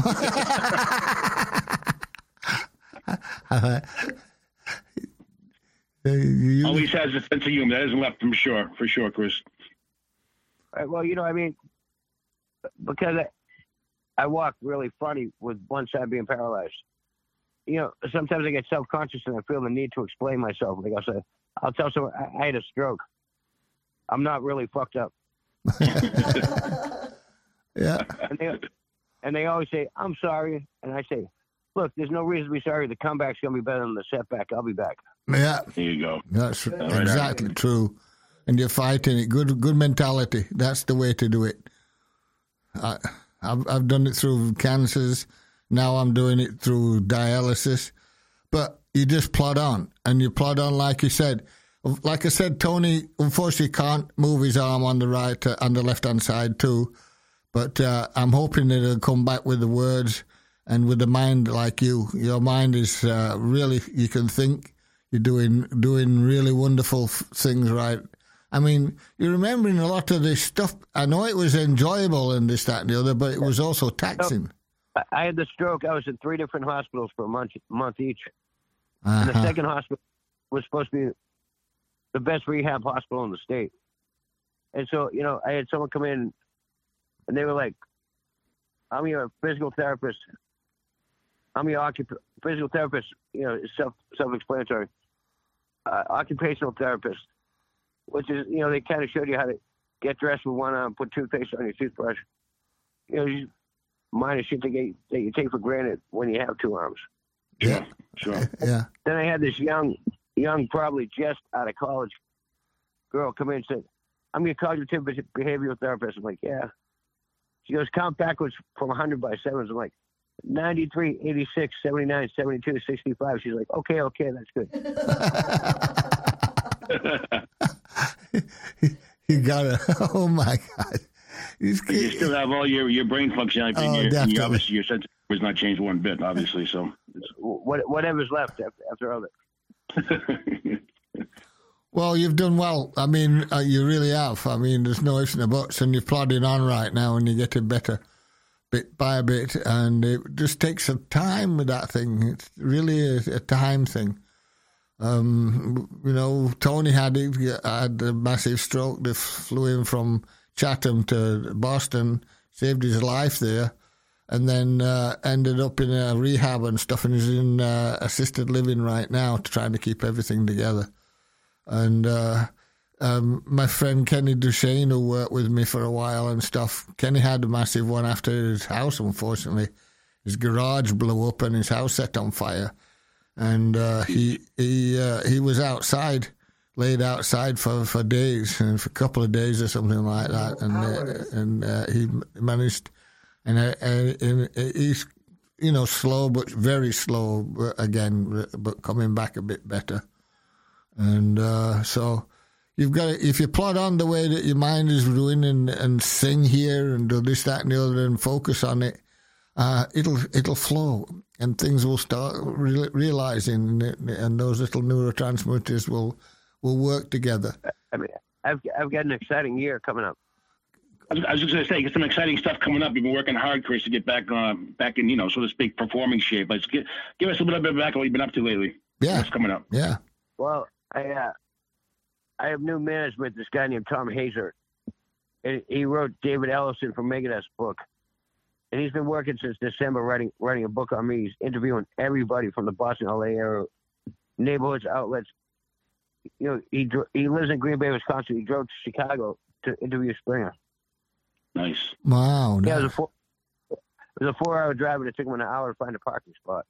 you, Always has a sense of humor. That isn't left, for sure, for sure, Chris. All right, well, you know, I mean, because I, I walk really funny with one side being paralyzed. You know, sometimes I get self-conscious and I feel the need to explain myself. Like I'll say, I'll tell someone I, I had a stroke. I'm not really fucked up. yeah. And they, and they always say, I'm sorry. And I say, look, there's no reason to be sorry. The comeback's going to be better than the setback. I'll be back. Yeah. There you go. That's right. exactly true. And you're fighting it. Good good mentality. That's the way to do it. I, I've, I've done it through cancers, Now I'm doing it through dialysis. But you just plod on, and you plod on like you said. Like I said, Tony unfortunately can't move his arm on the right uh, on the left-hand side too. But uh, I'm hoping that he'll come back with the words and with the mind like you. Your mind is uh, really, you can think. You're doing doing really wonderful f- things right. I mean, you're remembering a lot of this stuff. I know it was enjoyable and this, that, and the other, but it was also taxing. So, I had the stroke. I was in three different hospitals for a month, month each. Uh-huh. And the second hospital was supposed to be the best rehab hospital in the state. And so, you know, I had someone come in, and they were like, I'm your physical therapist. I'm your occup- physical therapist, you know, it's self, self-explanatory. Uh, occupational therapist, which is, you know, they kind of showed you how to get dressed with one arm, put toothpaste on your toothbrush. You know, just minor shit that you, that you take for granted when you have two arms. Yeah, Sure. yeah. Then I had this young, young, probably just out of college girl come in and said, I'm your cognitive behavioral therapist. I'm like, yeah. She goes, count backwards from one hundred by sevens. I'm like, ninety-three, eighty-six, seventy-nine, seventy-two, sixty-five. She's like, okay, okay, that's good. You got it. Oh, my God. These But you still have all your, your brain functionality. Oh, and your, and definitely. your, obviously, your sense was not changed one bit, obviously. So, what, whatever's left after, after all that. Well, you've done well. I mean, uh, you really have. I mean, there's no ifs and buts, and you're plodding on right now, and you're getting better bit by bit, and it just takes some time with that thing. It's really a, a time thing. Um, you know, Tony had it, had a massive stroke. They flew him from Chatham to Boston, saved his life there, and then uh, ended up in a rehab and stuff, and he's in uh, assisted living right now, trying to keep everything together. And uh, um, my friend Kenny Duchesne, who worked with me for a while and stuff, Kenny had a massive one after his house, unfortunately. His garage blew up and his house set on fire. And uh, he he uh, he was outside, laid outside for, for days, and for a couple of days or something like that. And uh, and uh, he managed, and, uh, and he's, you know, slow, but very slow again, but coming back a bit better. And uh, so you've got to, if you plod on the way that your mind is doing and, and sing here and do this, that, and the other, and focus on it, uh, it'll it'll flow, and things will start re- realizing, and those little neurotransmitters will will work together. I mean, I've I've got an exciting year coming up. I was, I was just going to say, get some exciting stuff coming up. You've been working hard, Chris, to get back uh, back in, you know, so to speak, performing shape. Let's get, give us a little bit back on what you've been up to lately. Yeah, what's coming up? Yeah. Well, I uh, I have new management. This guy named Tom Hazer, and he wrote David Ellison from Megadeth's book, and he's been working since December writing writing a book on me. He's interviewing everybody from the Boston, L A area, neighborhoods, outlets. You know, he he lives in Green Bay, Wisconsin. He drove to Chicago to interview Springer. Nice. Wow. Yeah, Nice. it was a four, it was a four-hour drive, and it took him an hour to find a parking spot.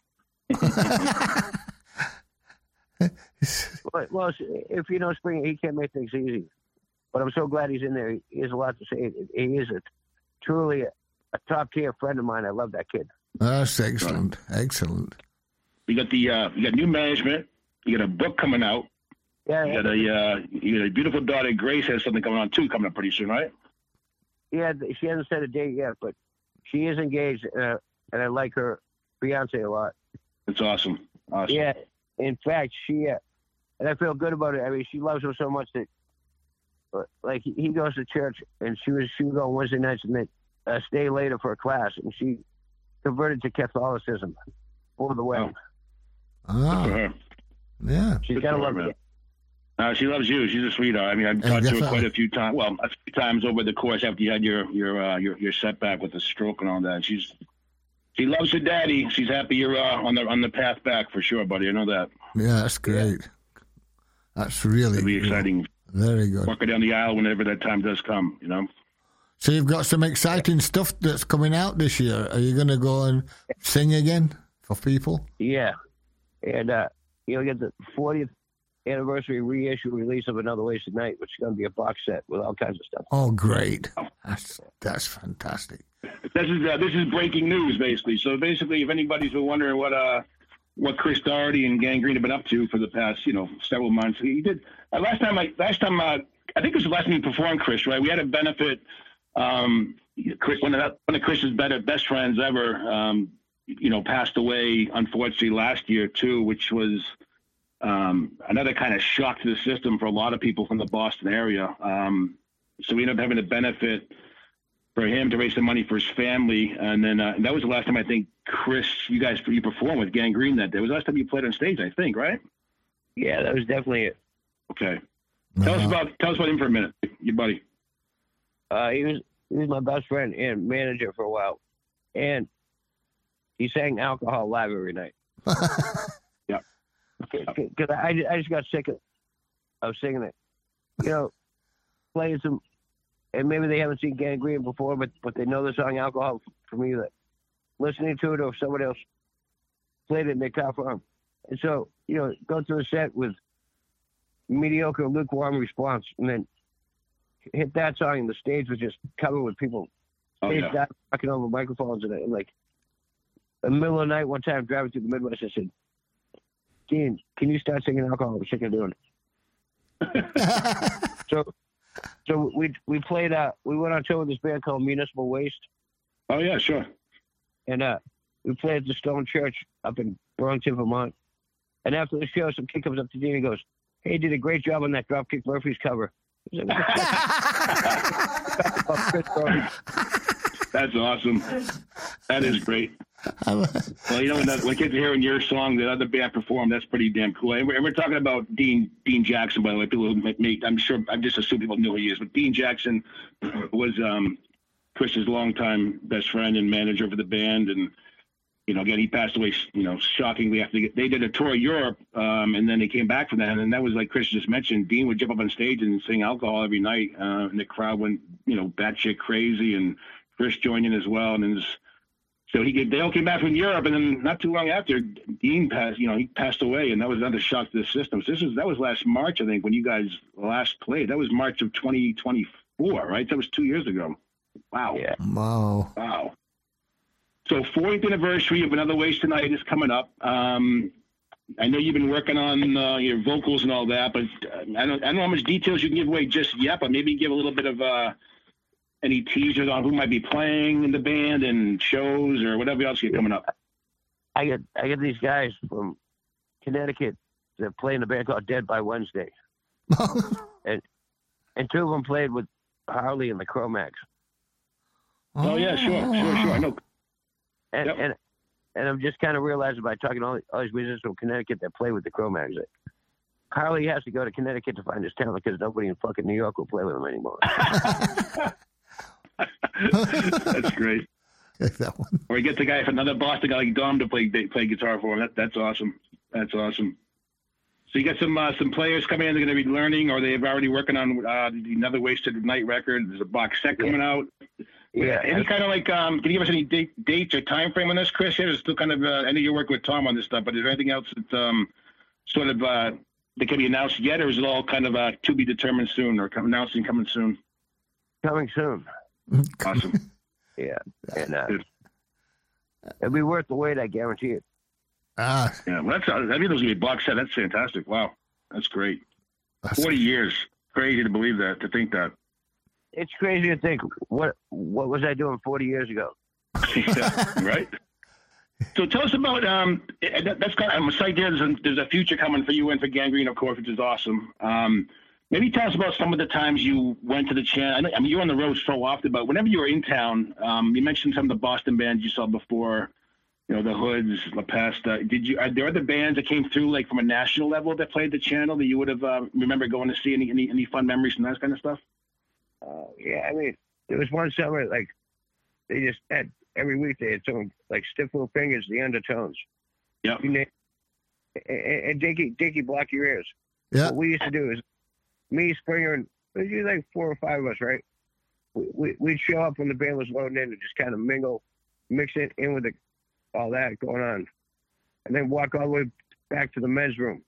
Well, well, if you know Springer, he can't make things easy. But I'm so glad he's in there. He has a lot to say. He is a truly a, a top-tier friend of mine. I love that kid. That's excellent. Excellent. You got the uh, you got new management. You got a book coming out. Yeah, You got a uh, you got a beautiful daughter. Grace has something coming on too, coming up pretty soon, right? yeah. She hasn't set a date yet, but she is engaged, uh, and I like her fiance a lot. That's awesome. Awesome. Yeah. In fact, she uh, and I feel good about it. I mean, she loves him so much that, uh, like, he, he goes to church, and she was she would go on Wednesday nights and then uh, stay later for a class, and she converted to Catholicism over the wedding. Good for Ah, her. yeah. She's Good got to for her, love man. it. Uh, she loves you. She's a sweetheart. I mean, I've talked to her definitely. quite a few times. Well, a few times over the course after you had your your uh, your, your setback with the stroke and all that. She's she loves her daddy. She's happy you're uh, on the on the path back for sure, buddy. I know that. Yeah, that's great. That's really It'll be good. exciting. Very good. Walk her down the aisle whenever that time does come. You know. So you've got some exciting stuff that's coming out this year. Are you going to go and sing again for people? Yeah, and uh, you'll get the fortieth anniversary reissue release of Another Wasted Night, which is going to be a box set with all kinds of stuff. Oh, great. That's that's fantastic. This is uh, this is breaking news, basically. So basically, if anybody's been wondering what uh what Chris Doherty and Gang Green have been up to for the past you know several months, he did uh, last time. I last time uh, I think it was the last time he performed, Chris. Right? We had a benefit. Um, Chris, one of one of Chris's better best friends ever, um, you know, passed away unfortunately last year too, which was um, another kind of shock to the system for a lot of people from the Boston area. Um, so we ended up having a benefit for him to raise some money for his family. And then uh, and that was the last time I think, Chris, you guys, you performed with Gang Green that day. It was the last time you played on stage, I think, right? Yeah, that was definitely it. Okay. Tell uh-huh. us about tell us about him for a minute, your buddy. Uh, he was he was my best friend and manager for a while. And he sang Alcohol live every night. Yeah. Because I, I just got sick of, of singing it. You know, playing some, and maybe they haven't seen Gang Green before, but, but they know the song Alcohol for me, that listening to it or if somebody else played it in their car for them. And so, you know, go through a set with mediocre, lukewarm response, and then hit that song, and the stage was just covered with people. Oh, Stage yeah. dive, knocking over microphones, and, and like, in the middle of the night, one time driving through the Midwest, I said, Dean, can you start singing Alcohol? I'm sick of doing it. so, so we we played. Uh, we went on tour with this band called Municipal Waste. Oh yeah, sure. And uh, we played at the Stone Church up in Burlington, Vermont. And after the show, some kid comes up to Dean and goes, "Hey, you did a great job on that Dropkick Murphys cover." Like, That's awesome. That is great. Well, you know, when, that, when kids are hearing your song that other band performed, that's pretty damn cool. And we're, and we're talking about Dean Dean Jackson, by the way. People who make, I'm sure, I just assume people knew who he is. But Dean Jackson was um, Chris's longtime best friend and manager for the band. And, you know, again, he passed away, you know, shockingly after they, they did a tour of Europe, um, and then they came back from that. And that was like Chris just mentioned. Dean would jump up on stage and sing Alcohol every night, uh, and the crowd went, you know, batshit crazy. And Chris joined in as well. And then was, so he they all came back from Europe, and then not too long after, Dean passed. You know, he passed away, and that was another shock to the system. So this was that was last March, I think, when you guys last played. That was March of twenty twenty-four, right? That was two years ago. Wow. Yeah. Wow. Wow. So fortieth anniversary of Another Waste Tonight is coming up. Um, I know you've been working on uh, your vocals and all that, but uh, I don't I don't know how much details you can give away just yet. But maybe give a little bit of. Uh, Any teasers on who might be playing in the band and shows or whatever else you got coming up? I get I get these guys from Connecticut that play in a band called Dead by Wednesday, and and two of them played with Harley and the Cro-Mags. Oh yeah, sure, sure, sure. I know. And Yep. and and I'm just kind of realizing by talking to all, all these musicians from Connecticut that play with the Cro-Mags that Harley has to go to Connecticut to find his talent because nobody in fucking New York will play with him anymore. That's great. That one. Or he gets a guy from another Boston guy like Dom to play play guitar for him. That, that's awesome. That's awesome. So you got some uh, some players coming in. They're going to be learning, or they're already working on uh, Another Wasted Night record. There's a box set coming out. Yeah. Any kind of like, um, can you give us any date, dates or time frame on this, Chris? Here, it's still kind of. Uh, I know you're working with Tom on this stuff, but is there anything else that um, sort of uh, that can be announced yet, or is it all kind of uh, to be determined soon, or come, announcing coming soon? Coming soon. Awesome. Yeah. And uh, it'll be worth the wait, I guarantee it. Ah, Yeah, well, that's, I mean, those gonna be box set. That's fantastic. Wow, that's great. that's- Forty years, crazy to believe that, to think that. It's crazy to think what what was I doing forty years ago? Yeah, right. So tell us about um. That, that's kind of, I'm excited. There's a, there's a future coming for you and for Gang Green, of course, which is awesome. Um, maybe tell us about some of the times you went to the channel. I mean, you're on the road so often, but whenever you were in town, um, you mentioned some of the Boston bands you saw before. You know, the Hoods, La Pesta. Did you? Are there other bands that came through, like from a national level, that played the channel that you would have uh, remember going to see? Any, any any fun memories from that kind of stuff? Uh, yeah, I mean, there was one summer, like, they just had, every week they had some, like, Stiff Little Fingers, The Undertones. Yeah. You name, and, and Dickie, Dickie Block Your Ears. yeah. What we used to do is, me, Springer, and there's usually like four or five of us, right? We, we, we'd show up when the band was loading in and just kind of mingle, mix it in with the, all that going on. And then walk all the way back to the men's room.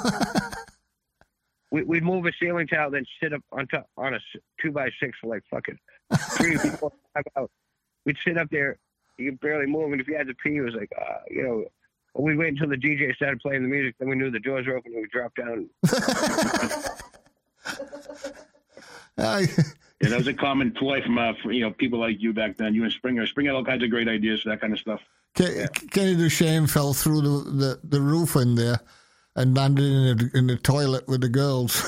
We, we'd move a ceiling tile, then sit up on top on a s- two by six for like fucking three, four, five hours. we'd sit up there, you could barely move, and if you had to pee, it was like, uh, you know, we'd wait until the D J started playing the music, then we knew the doors were open, and we'd drop down. Yeah, that was a common ploy from, uh, from, you know, people like you back then. You and Springer. Springer had all kinds of great ideas for that kind of stuff. Kenny yeah. Duchesne fell through the, the, the roof in there and landed in, a, in the toilet with the girls.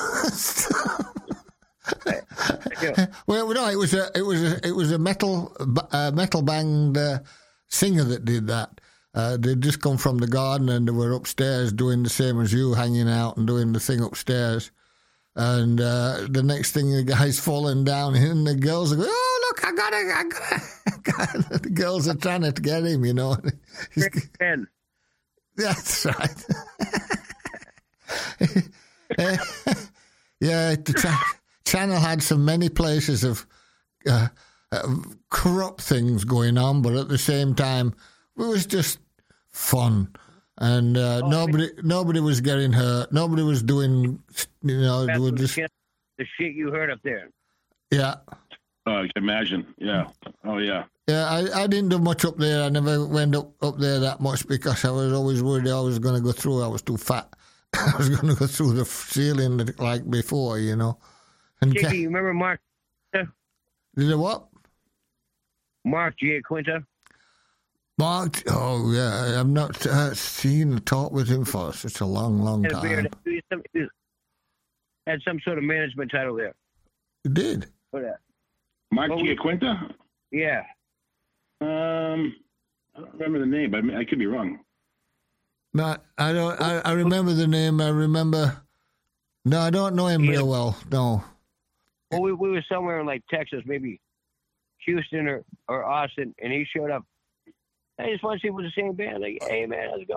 yeah. Well, no, it was a it was a it was a metal uh, metal band uh, singer that did that. Uh, they'd just come from the garden and they were upstairs doing the same as you, hanging out and doing the thing upstairs. And uh, the next thing, the guy's falling down, and the girls are going, "Oh, look, I got it, I got it." I got it. The girls are trying to get him, you know. Ben. That's right. uh, yeah, the cha- channel had so many places of uh, uh, corrupt things going on, but at the same time, it was just fun. And uh, oh, nobody, nobody was getting hurt. Nobody was doing, you know, doing the, just, shit, the shit you heard up there. Yeah. Oh, I can imagine. Yeah. Oh, yeah. Yeah, I, I didn't do much up there. I never went up, up there that much because I was always worried I was going to go through. I was too fat. I was going to go through the ceiling like before, you know. And Jiggy, you remember Mark? Did it what? Mark Giaquinta. Mark, oh yeah, I've not uh, seen or talked with him for such a long, long had time. He had some sort of management title there. He did? What that? Mark well, Giaquinta? Yeah. Um, I don't remember the name, but I, mean, I could be wrong. No, I don't. I, I remember the name. I remember. No, I don't know him yeah. real well. No. Well, we we were somewhere in like Texas, maybe Houston or, or Austin, and he showed up. I just want to see if it was the same band. Like, hey, man, how's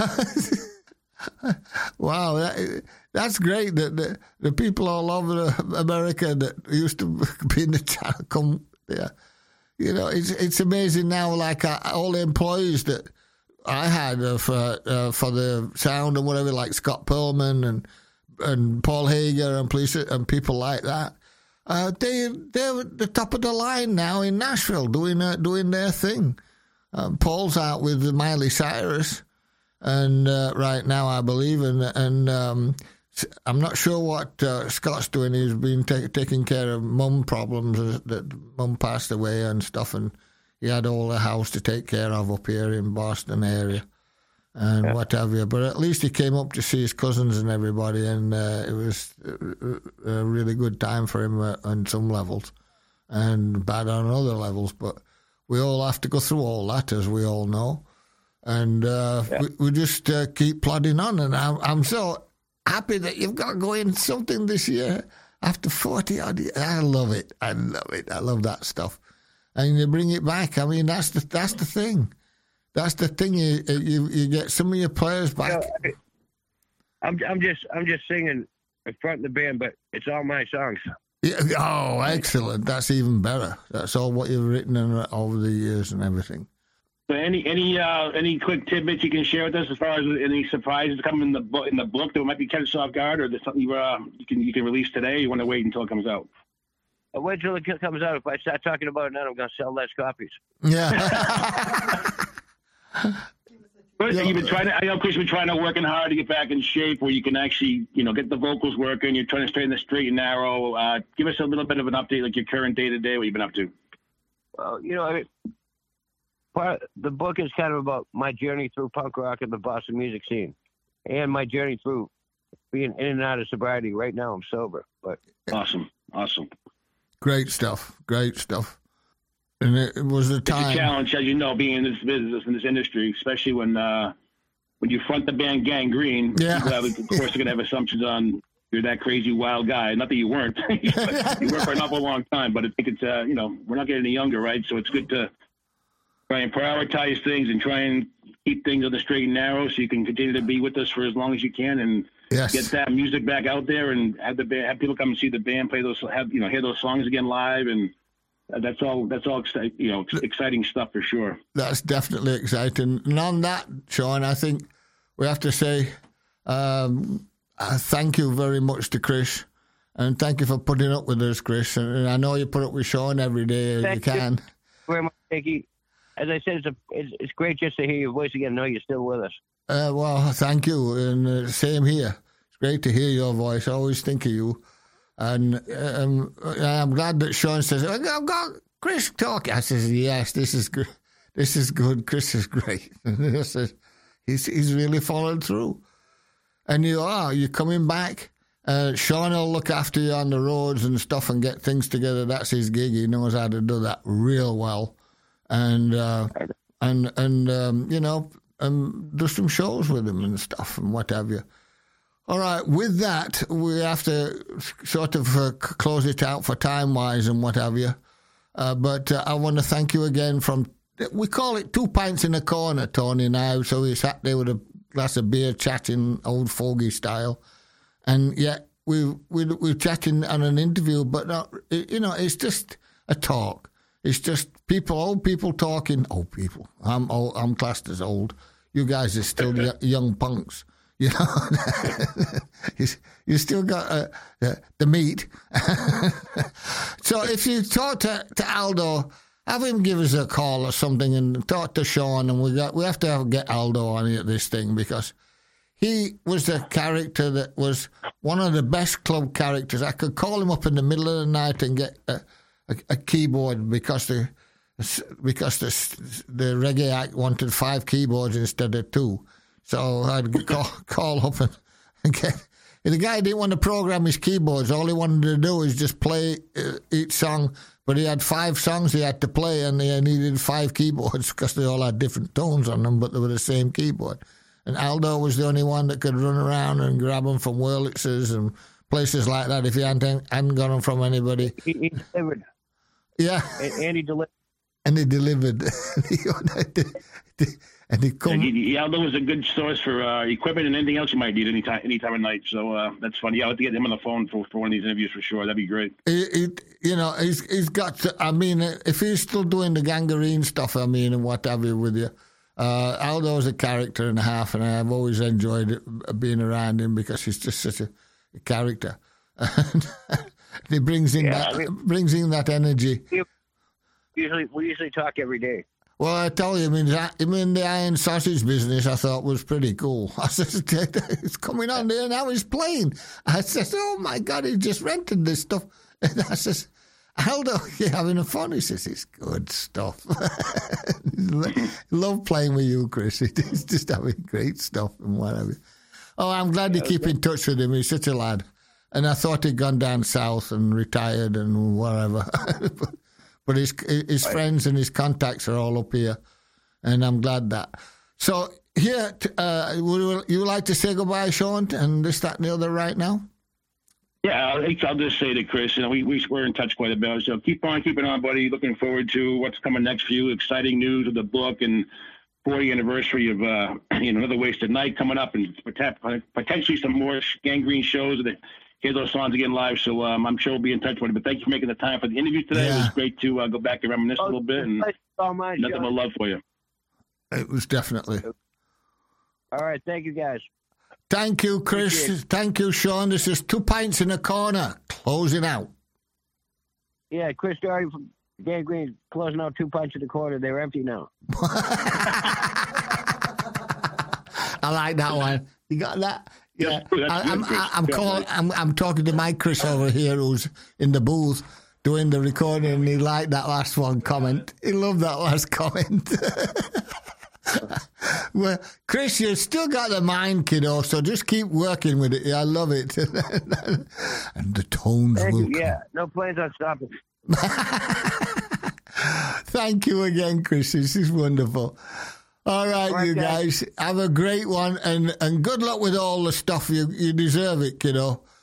it going? Wow, that, that's great that the, the people all over America that used to be in the channel come there. You know, it's it's amazing now, like uh, all the employees that I had uh, for, uh, for the sound and whatever, like Scott Perlman and and Paul Hager and, police, and people like that. Uh, they, they're at the top of the line now in Nashville doing, uh, doing their thing. Um, Paul's out with Miley Cyrus, and uh, right now I believe, and and um, I'm not sure what uh, Scott's doing. He's been ta- taking care of mum problems that mum passed away and stuff, and he had all the house to take care of up here in Boston area and yeah. what have you. But at least he came up to see his cousins and everybody, and uh, it was a really good time for him uh, on some levels, and bad on other levels, but. We all have to go through all that, as we all know. And uh, yeah. we, we just uh, keep plodding on. And I'm, I'm so happy that you've got going something this year after forty odd years. I love it. I love it. I love that stuff. And you bring it back. I mean, that's the that's the thing. That's the thing. You you, you get some of your players back. You know, I'm I'm just I'm just singing in front of the band, but it's all my songs. Yeah, oh, excellent. That's even better. That's all what you've written over the years and everything. So any any uh, any quick tidbits you can share with us as far as any surprises coming in the book in the book that might be catch us off guard, or there's something you, uh, you can you can release today? Or you want to wait until it comes out? I'll wait until it comes out. If I start talking about it now, I'm going to sell less copies. Yeah. But you've been trying to, I know Chris, you've been trying to working hard to get back in shape where you can actually, you know, get the vocals working. You're trying to stay in the straight and narrow. Uh, give us a little bit of an update, like your current day to day, what you've been up to. Well, you know, I mean, part the book is kind of about my journey through punk rock and the Boston music scene, and my journey through being in and out of sobriety. Right now, I'm sober. But awesome, awesome, great stuff, great stuff. And it was a time. It's a challenge, as you know, being in this business, in this industry, especially when uh, when you front the band Gang Green. Yeah. People have, of course, they're going to have assumptions on you're that crazy wild guy. Not that you weren't. You worked for an awful long time, but I think it's, uh, you know, we're not getting any younger, right? So it's good to try and prioritize things and try and keep things on the straight and narrow so you can continue to be with us for as long as you can and yes. get that music back out there and have the band, have people come and see the band, play those, have, you know, hear those songs again live. And that's all, that's all, you know, exciting stuff for sure. That's definitely exciting. And on that, Sean, I think we have to say um, uh, thank you very much to Chris. And thank you for putting up with us, Chris. And I know you put up with Sean every day thank you can. very much, Dickie. As I said, it's, a, it's it's great just to hear your voice again. Know you're still with us. Uh, well, thank you, and uh, same here. It's great to hear your voice. I always think of you, and um, I'm glad that Sean says, "I've got Chris talking." I says, "Yes, this is good. This is good. Chris is great." I says, "He's he's really followed through." And you are. You're coming back. Uh, Sean will look after you on the roads and stuff and get things together. That's his gig. He knows how to do that real well. And, uh, and and um, you know, um, do some shows with him and stuff and what have you. All right, with that, we have to sort of uh, close it out for time-wise and what have you. Uh, but uh, I want to thank you again from, we call it Two Pints in a Corner, Tony, now. So we sat there with a glass of beer chatting old fogey style. And yet we, we, we're chatting on an interview, but, not, you know, it's just a talk. It's just people, old people talking. Old people. I'm old, I'm classed as old. You guys are still y- young punks. You know, you, you still got uh, uh, the meat. So if you talk to, to Aldo, have him give us a call or something, and talk to Sean, and we got we have to have, get Aldo on here, this thing, because he was a character that was one of the best club characters. I could call him up in the middle of the night and get a, a, a keyboard because the because the the reggae act wanted five keyboards instead of two. So I'd call, call up and, and get. And the guy didn't want to program his keyboards. All he wanted to do is just play uh, each song. But he had five songs he had to play, and he needed five keyboards because they all had different tones on them, but they were the same keyboard. And Aldo was the only one that could run around and grab them from Wurlitzer's and places like that if he hadn't, hadn't got them from anybody. He, he delivered. Yeah. And, and he delivered. And he delivered. And he come. Yeah, Aldo was a good source for uh, equipment and anything else you might need any time, any time of night. So uh, that's funny. Yeah, I'll have to get him on the phone for, for one of these interviews for sure. That'd be great. He, he, you know, he's he's got. To, I mean, if he's still doing the gangrene stuff, I mean, and what have you with you, uh, Aldo's a character and a half, and I've always enjoyed it, being around him because he's just such a, a character. And he brings in yeah, that I mean, brings in that energy. Usually, we usually talk every day. Well, I tell you, I mean, I mean, the iron sausage business I thought was pretty cool. I said, it's coming on there, now he's playing. I said, oh, my God, he just rented this stuff. And I said, Aldo, you're having a fun? He says, it's good stuff. Love playing with you, Chris. He's just having great stuff and whatever. Oh, I'm glad you keep in touch with him. He's such a lad. And I thought he'd gone down south and retired and whatever. But his his friends and his contacts are all up here, and I'm glad that. So here, uh, would you like to say goodbye, Sean, and this, that, and the other right now? Yeah, I'll, I'll just say to Chris, you know, we, we, we're in touch quite a bit. So keep on keeping on, buddy. Looking forward to what's coming next for you. Exciting news with the book and fortieth anniversary of, uh, you know, Another Wasted Night coming up, and potentially some more Gangrene shows that hear those songs again live. So um, I'm sure we'll be in touch with it. But thank you for making the time for the interview today. Yeah. It was great to uh, go back and reminisce oh, a little bit. And oh, my nothing but love for you. It was definitely. All right. Thank you, guys. Thank you, Chris. Thank you, Thank you Sean. This is Two Pints in a Corner. Closing out. Yeah, Chris Doherty from Gangrene closing out Two Pints in the Corner. They're empty now. I like that one. You got that? Yeah, I, I'm, I, I'm, call, I'm I'm talking to Mike Chris over here, who's in the booth doing the recording, and he liked that last one comment. He loved that last comment. Well, Chris, you still got the mind, kiddo, so just keep working with it. Yeah, I love it. And the tones Thank will you. Yeah, no plans on stopping. Thank you again, Chris. This is wonderful. All right, all right, you guys, guys, have a great one, and, and good luck with all the stuff. You you deserve it, kiddo.